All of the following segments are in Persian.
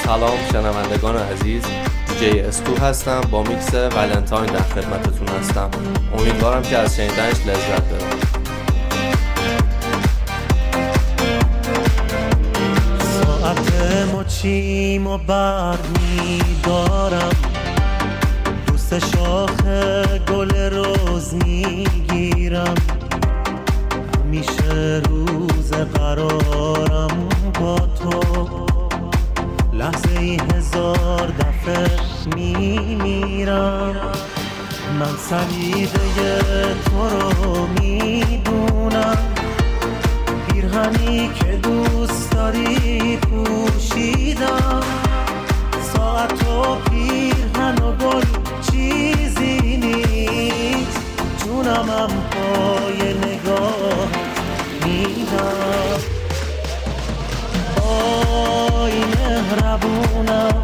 سلام شنوندگان عزیز، جی استو هستم با میکس ولنتاین در خدمتتون هستم. امیدوارم که از شنیدنش لذت ببرید. ساعت مچیم و برمی دارم، دوست شاخ گل روز میگیرم، همیشه روز قرارم با تو، لحظه ای هزار دفعه میمیرم. من سلیقه تو رو میدونم، پیرهنی که دوست داری پوشیدم، ساعت و پیرهن و گل چیزی نیست، جونمم پای نگاه میدم. آی مهربونم،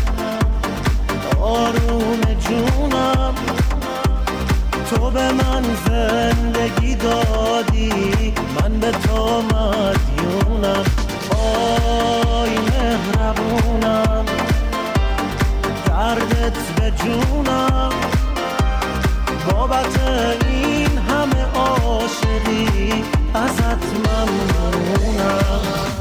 آروم جونم، تو به من زندگی دادی، من به تو مدیونم. آی مهربونم، دردت به جونم، بابت این همه عاشقی ازت ممنونم.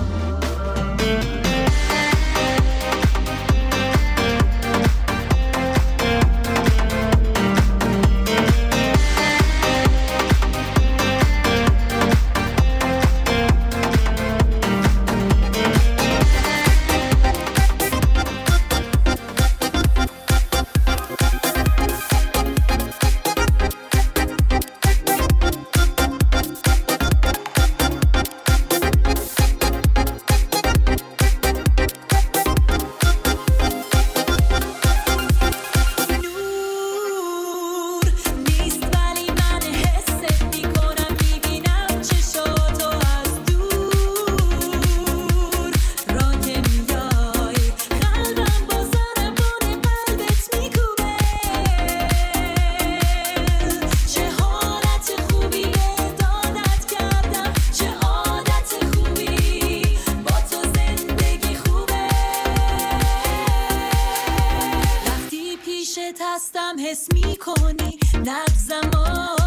هستم حس میکنی نغزمو،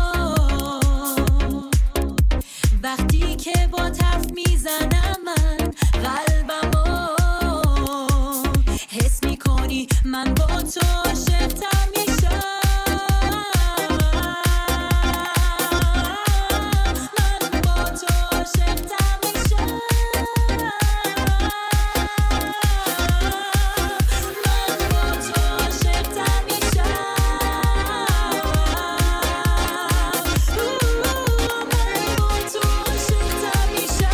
وقتی که با طرف میزنم من قلبمو، حس میکنی من با تو عاشق‌تر میشم، من با تو عاشق‌تر میشم، من با تو عاشق‌تر میشم، من با تو عاشق‌تر میشم.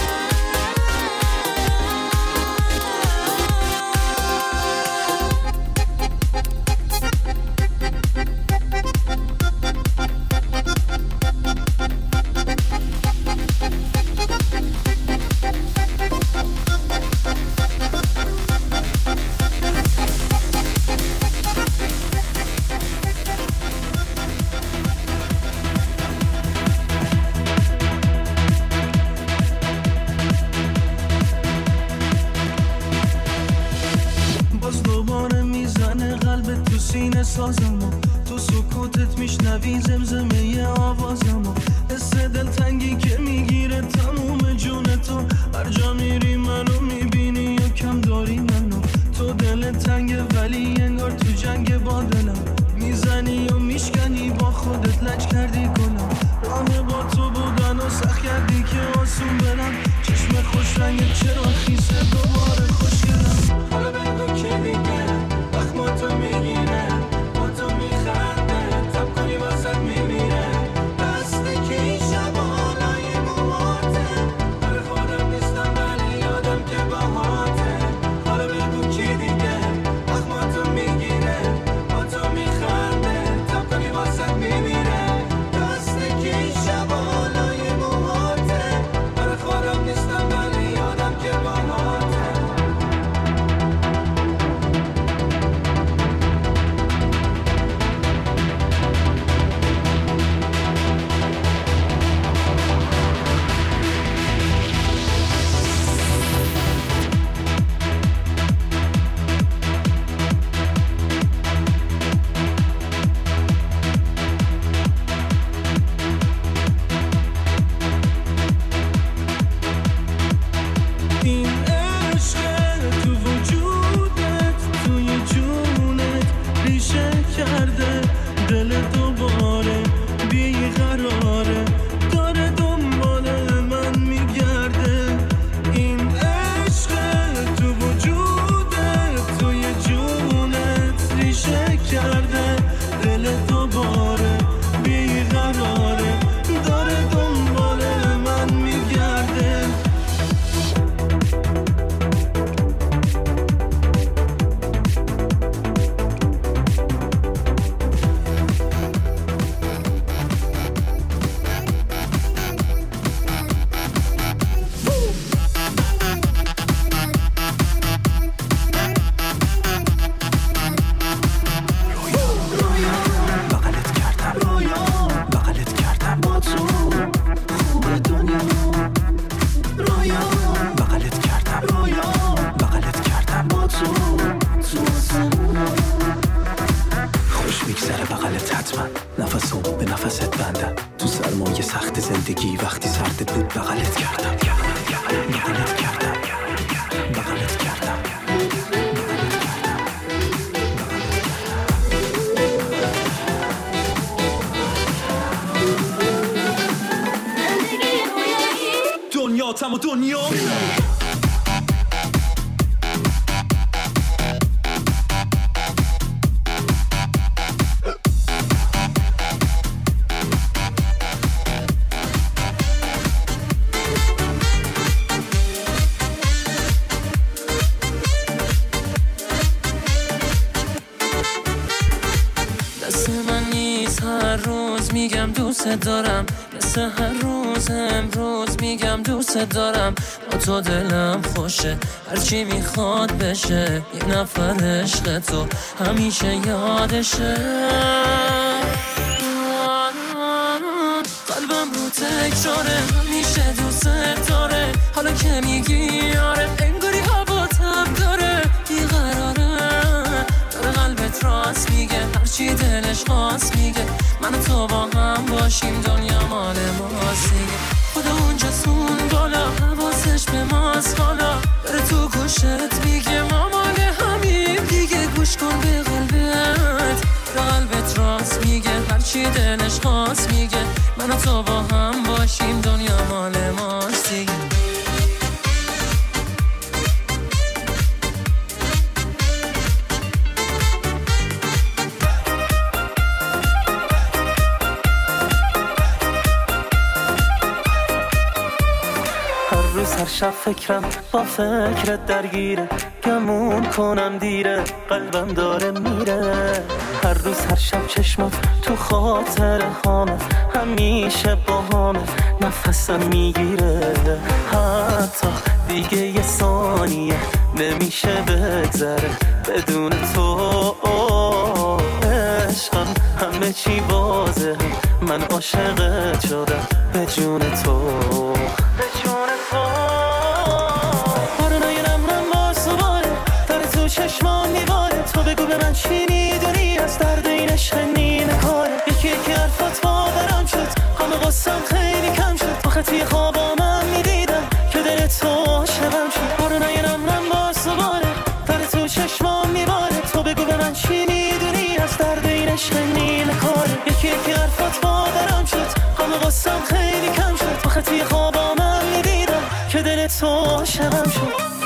باز دوباره میزنه قلبت تو سینه سازمو، تو سکوتت میشنوی زمزمه آوازمو، حس دلتنگی که میگیره تموم جون تو، هر جا میری منو میبینی یا کم داری منو، تو دل تنگه ولی انگار تو جنگ با دلم، میزنی و میشکنی با خودت لج کردی کنم، راه با تو بودن و سخت کردی که آسون برم، چشم خوش رنگت چرا خیسه دوباره خوشگلم، حالا بگو که دیگه وقت ما تو میگیره، با تو میخنده تب کنی واسد میمیره، دسته که این شبانای موماته، برای خودم نیستم ولی از من نفسم به نفست بندم تو سرمایه سخت زندگی وقتی سرد بود بغلت کردم بغلت کردم بغلت کردم دنیا تم و دنیا میگم دوست دارم مثل هر روز امروز میگم دوست دارم با تو دلم خوشه هرچی میخواد بشه یه نفر عشق تو همیشه یادشه قلبم رو تکراره همیشه دوست داره حالا که میگی آره انگاری هوا تب داره بیقراره داره قلبت راست میگه هرچی دلش خواست میگه من و تو با هم باشیم دنیا مال ماست دیگه خدا اونجاست بالا حواسش به ماست حالا داره تو گوشت میگه ما مال همین دیگه گوش کن به قلبت داره قلبت راست میگه هرچی دلش خواست میگه من و تو با هم باشیم دنیا مال ماست دیگه هر شب فکرم با فکرت درگیره گمون کنم دیره قلبم داره میره هر روز هر شب چشمم تو خاطر هامه همیشه با هامه نفسم میگیره حتی دیگه یه ثانیه نمیشه بگذره بدون تو عشقم همه چی واضحه من عاشقت شدم به جون تو چشمان میباره تو بگو به من چی میدونی از درد این عشق نیمه کاره یکی یکی حرفات باورم شد همه قصم خیلی کم شد تو خطی خوابا من میدیدم که دل تو عاشقم شد بارو نگرم باز دوباره در تو چشمان میباره تو بگو به من چی میدونی از درد این عشق نیمه کاره یکی یکی حرفات باورم شد همه قصم خیلی کم شد تو خطی خوابا من میدیدم که دل تو عاشقم شد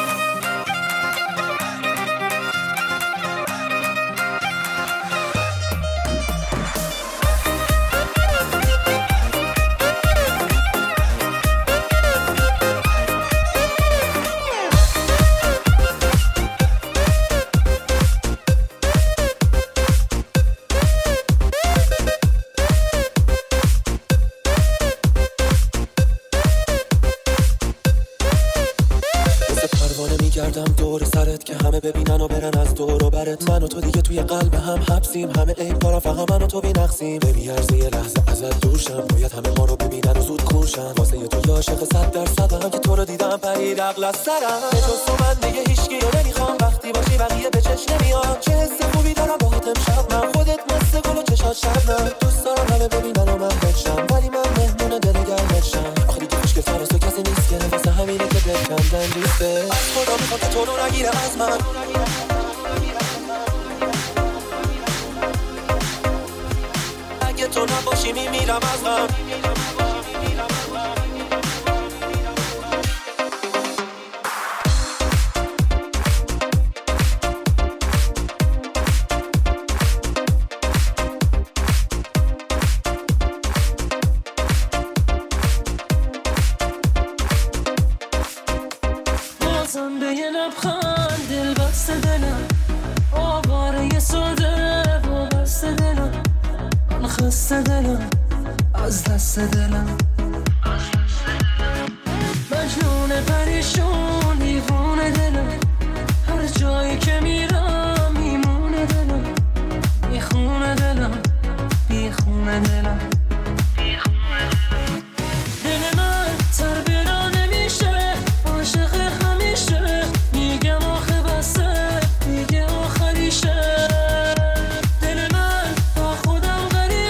دور سرت که همه ببینن و برن از دور و برت من و تو دیگه توی قلب هم حبسیم همه عیب کارا فقط من و تو بی‌نقصیم نمیارزه یه لحظه ازت دور شم باید همه ما رو ببینن و زود کورشن واسه تو عاشق 100% هم که تو رو دیدم پرید عقل از سرم به جز تو من دیگه هیچکی رو نمیخوام وقتی باشی بقیه به چش نمیاد چه حس خوبی دارم باهات امشب من خودت مثل گل و چشات شبنم دوست دارم همه ببینن و من بچم ولی من مهمون دل گرمشم آخه دیگه هیچ که فرست و کسی نیست که واسه همینه که بکندن دوسته از خدا میخواد تو رو نگیره از من اگه تو نباشی میمیرم از غم بازم به یه لبخند دل بسته دلم آواره ساده و بسته دلم من خسته دلم از دست دلم مجنون پریشون دیوونه دلم هر جایی که میرم میمونه دلم میخونه دلم بیخونه دلم دل من تربیرا نمیشه عاشق همیشه میگم آخه بسته میگه آخریشه دل من با خودم غریبه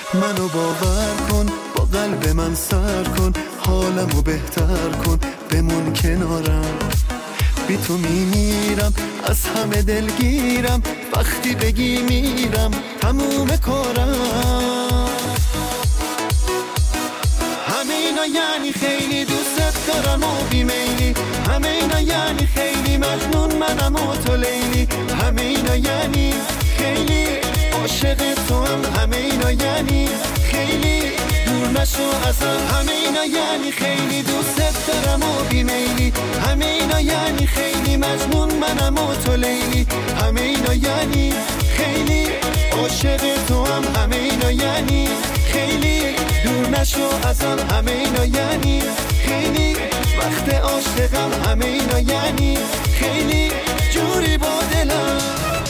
منو باور کن، با قلب من سر کن، حالمو بهتر کن، بمون کنارم. بی تو میمیرم، از همه دلگیرم، وقتی بگی میرم تموم کارم. همه اینا یعنی خیلی دوست دارم و بیمیلی، همه اینا یعنی خیلی مجنون منم و تو لیلی، همه اینا یعنی خیلی عاشق تو هم، همه اینا یعنی خیلی دور نشو ازم، همه اینا یعنی خیلی دوست دارم و بیمیلی، همه اینا یعنی خیلی مجنون منم و تو لیلی، همه اینا یعنی خیلی عاشق تو هم، همه اینا یعنی خیلی دور نشو ازم، همه اینا یعنی خیلی وقت عاشقم، همه اینا یعنی خیلی جوری با دلم.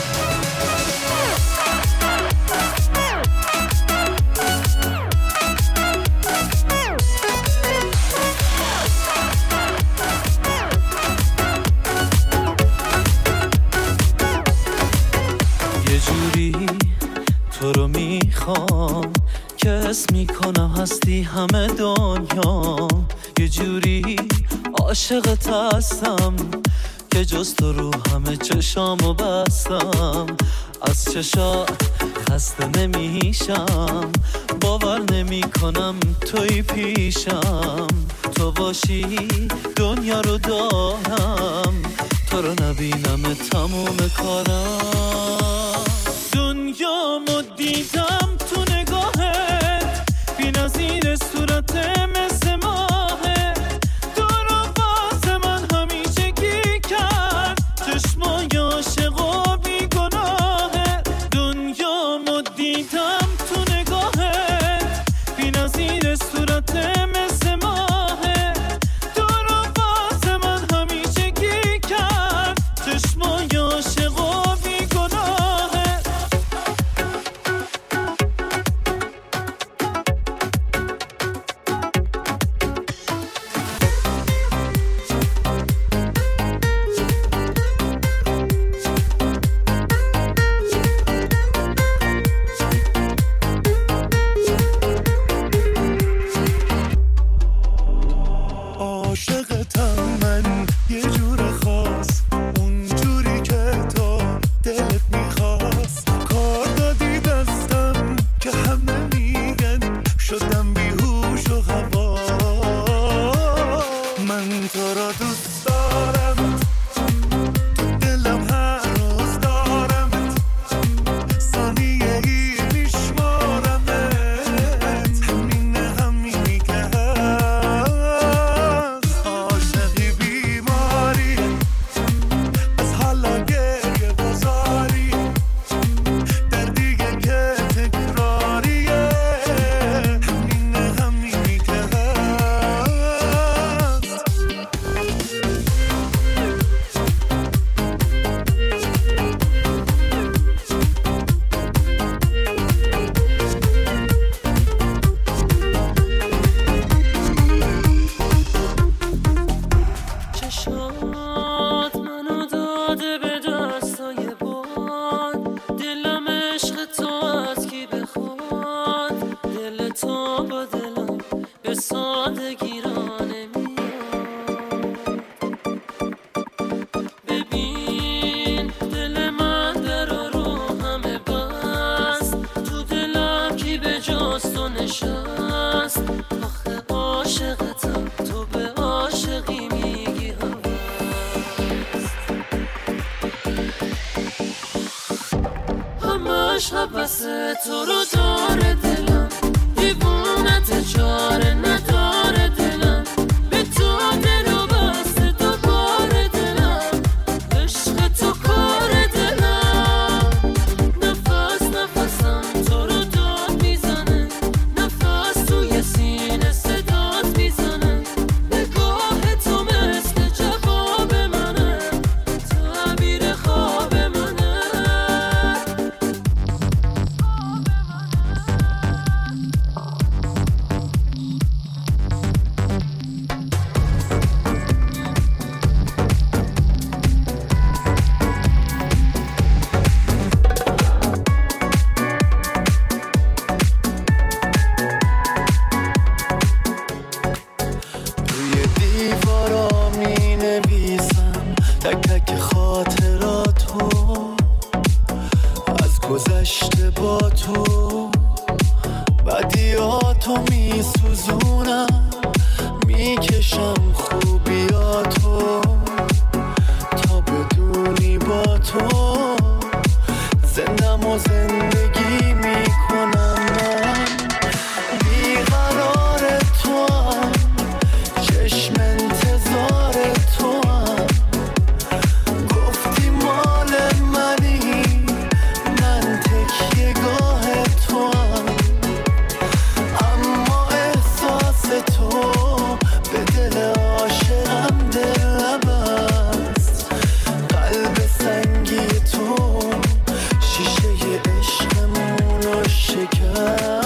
تو رو میخوام که اسم میکنم هستی همه دنیا، یه جوری عاشقت هستم که جز تو رو همه چشامو بستم، از چشات خسته نمیشم، باور نمیکنم توی پیشم، تو باشی دنیا رو دارم، تو رو نبینم تموم کارم. دنیامو دیدم تو نگاهت، بی‌نظیر صورت مثل ماهه، تو رو واسه من همیشگی کرد، چشمای عاشق و بیگناهه. دنیامو دیدم تو نگاهت، بی‌نظیر صورت مثل ماهه، تو رو واسه من همیشگی کرد، چشمای عاشق و بیگناهه. عاشقتم من یه جور خاص، اون جوری که تو دلت میخواست، کار دادی دستم که همه میگن شدم بیهوش و هوا. من تو را دوست دارم، تو دلم هر روز دارم، ثانیه ای میشمارمت، همینی که هست. عاشقی بیماری، از حالا گریه بازاری، دردیه که تکراریه، همینی که هست. چشات منو داده به دستای باد، دلم عشق تو از کی بخواد، دل تو با دلم به سادگی را نمیاد. ببین دل من در رو همه بست، تو دلم کی به جز تو نشست، آخه عاشقتم تو به عاشقی میگی همش حبس تو رو داره دلم، دیوونت چاره نداره دلم، به تو دلو بسته تو بار دلم، عشق تو کار دلم. نفس نفسم تو رو داد میزنه، نفس توی سینه صدات میزنه، نگاه تو مثل جواب منه، تعبیر خواب منه. گذشته با تو بدیاتو میسوزونم میکشم خوبیاتو تا بدونی با تو زندم و زندگی میکنم من بیقرار تو هم چشم انتظار تو هم گفتی مال منی من تکیه گاه تو هم اما احساس تو به دل عاشقم دل نبست قلب سنگی تو شیشه عشقمونو شکست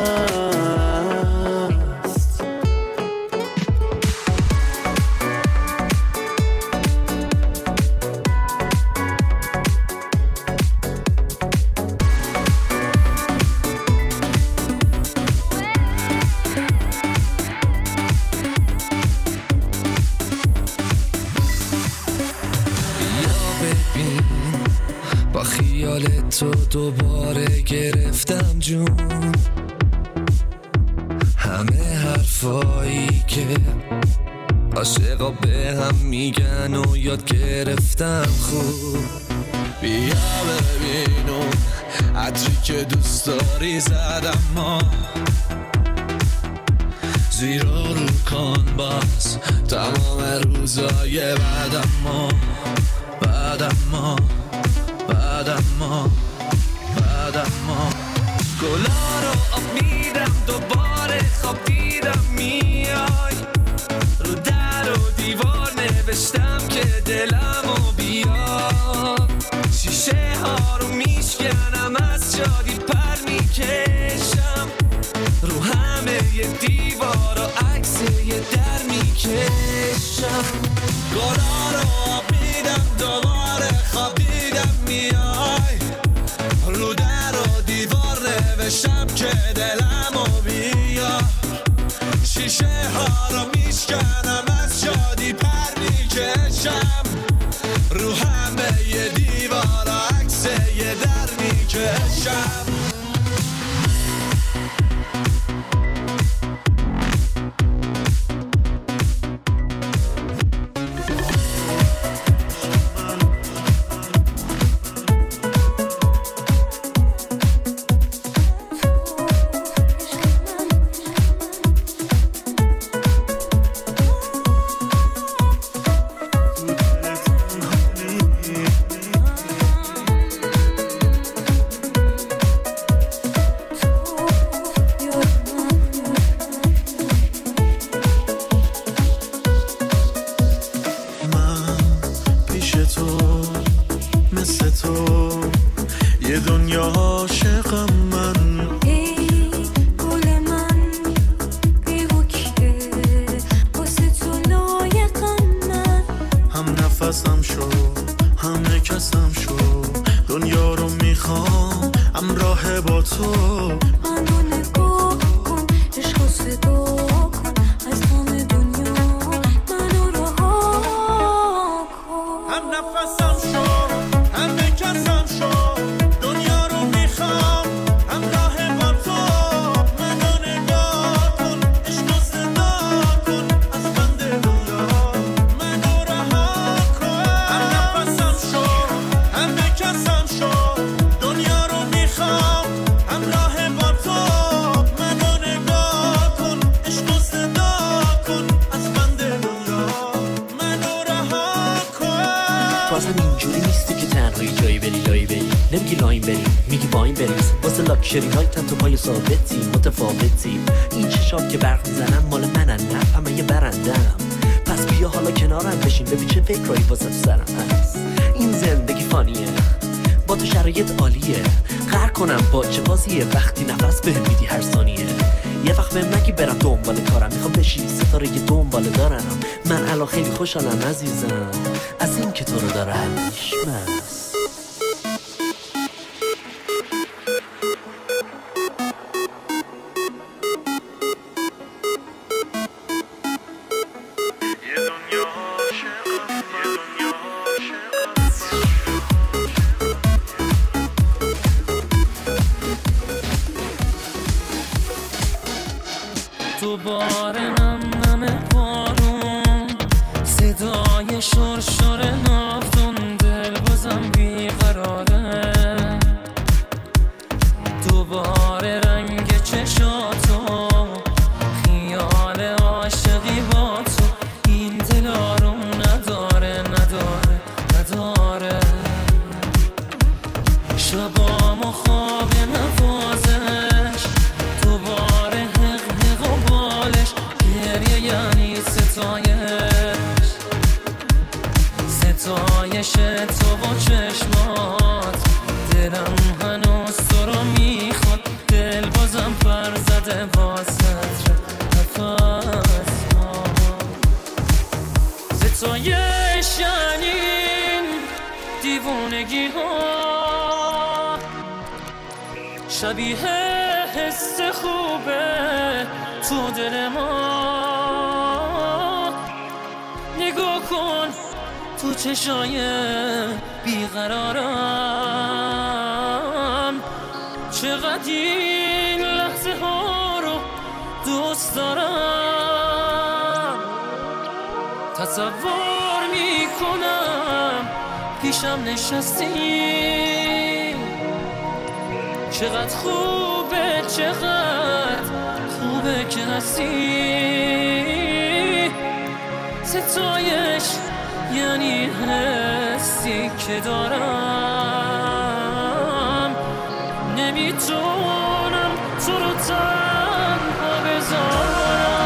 با خیال تو دوباره گرفتم جون همه حرفایی که عاشقا به هم میگن و یاد گرفتم خوب بیا ببین اون عطری که دوست داری زدم ما زیرا رو کن باز تمام روزای بعدم ما گلا رو آب میدم دوباره خواب دیدم میای رو در و دیوار نوشتم که دلمو بیا شیشه ها رو میشکنم از شادی پر میکشم رو همه ی دیوار و عکس یه در میکشم گلا رو آب میدم دوباره خواب دیدم میای رو در و دیوار نوشتم که دلمو بیا شیشه ها رو میشکنم از شادی پر میکشم رو همه ی دیوار و عکس یه در میکشم لاکچری نایتم تو پای ثابتی متفاوتی این چشام که برق میزنم مال منن نه همه یه برندم پس بیا حالا کنارم بشین ببین چه فکرایی واسه سرم هست این زندگی فانیه با تو شرایط عالیه قهر کنم با چه بازیه وقتی نفس بهم میدی هر ثانیه یه وقت بهم نگی برم دنبال کارم میخوام بشی ستاره یه دنبال دارم من الان خیلی خوشحالم عزیزم از این که تو رو دارم مست دوباره نم نم بارون صدای شرشر نافتون دل بازم بیقراره دوباره رنگ چشاتو خیال عاشقی با تو این دل آروم نداره شبام و خواب نوازش دوباره حق و بالش گریه یعنی ستایش تو و چشمات دلم هنوز تو رو میخواد دل بازم پر زده واسط نفس ستایش یعنی دیوونگی ها شبیه حس خوبه تو دل ما نگاه کن تو چشای بیقرارم چقدر این لحظه ها رو دوست دارم تصور میکنم پیشم نشستی چقدر خوبه که هستی ستایش یعنی حسی که دارم نمیتونم تو رو تنها بذارم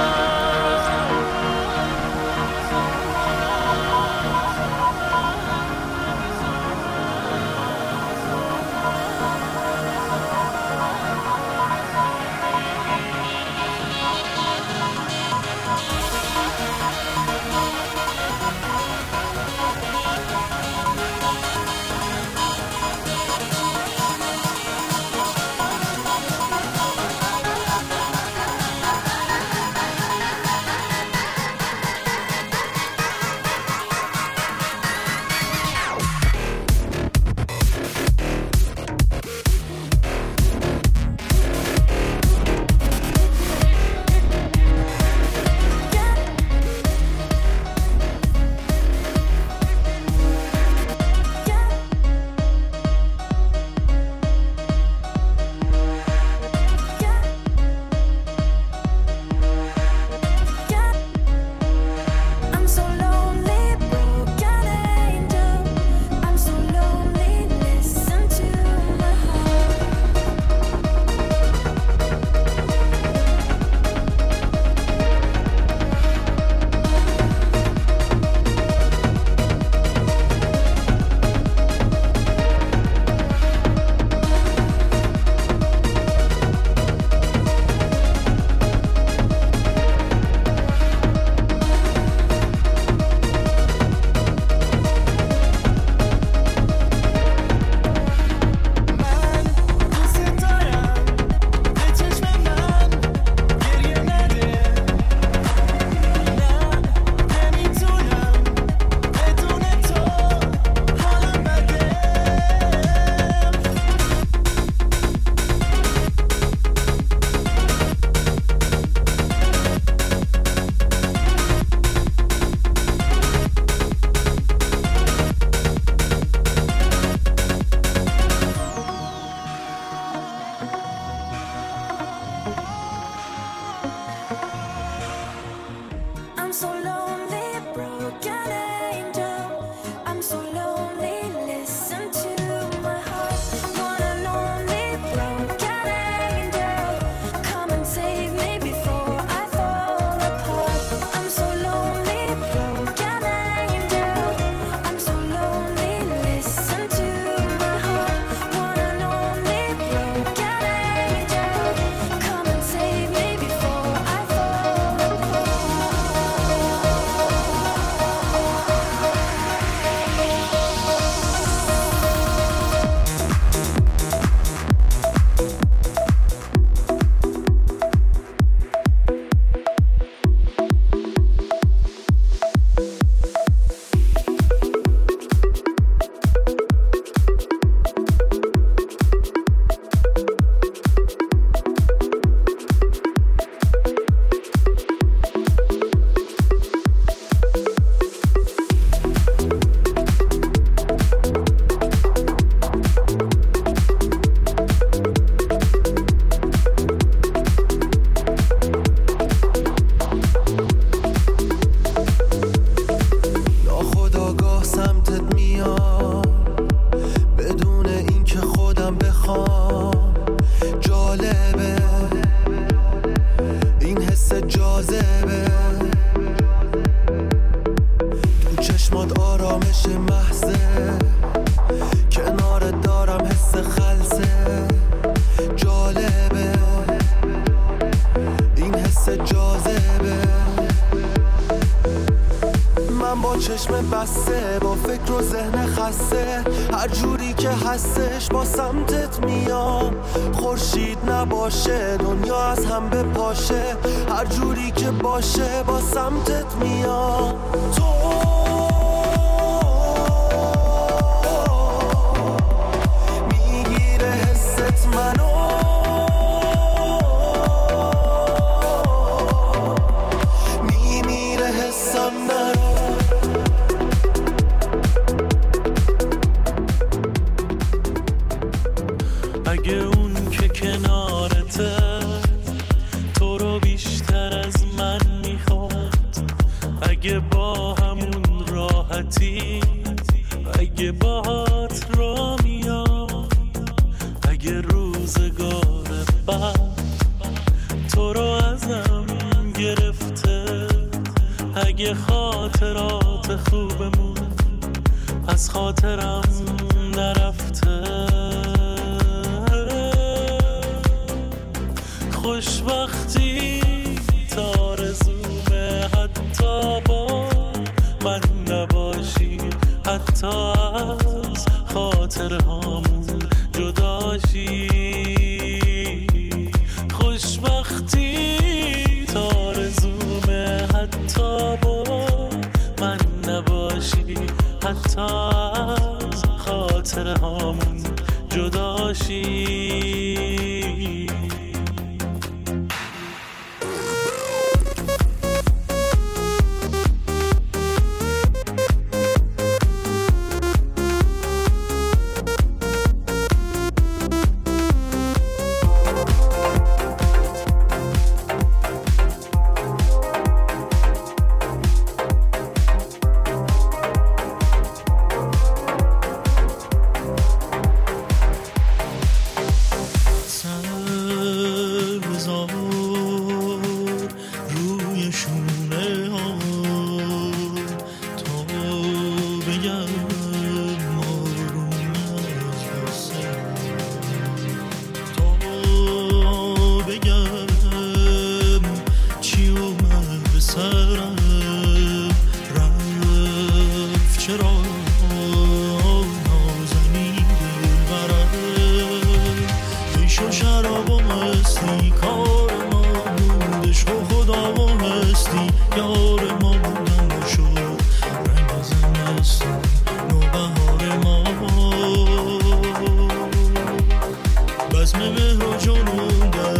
چشم بسته با فکر و ذهن خسته، هر جوری که هستش با سمتت میام. خورشید نباشه دنیا از هم بپاشه، هر جوری که باشه با سمتت میام. تو میگیره حست منو، میمیره حسم نرو. اگه اون که کنارته تو رو بیشتر از من میخواد، اگه با همون راحتی، اگه باهات را میاد، اگه روزگار بعد تو رو ازم گرفته، اگه خاطرات خوبمون از خاطرم نرفته، خوشبختی تارزومه حتی با من نباشی، حتی از خاطرهامون جداشی. خوشبختی تارزومه حتی با من نباشی، حتی از خاطرهامون جداشی. بزم مهر و جنون در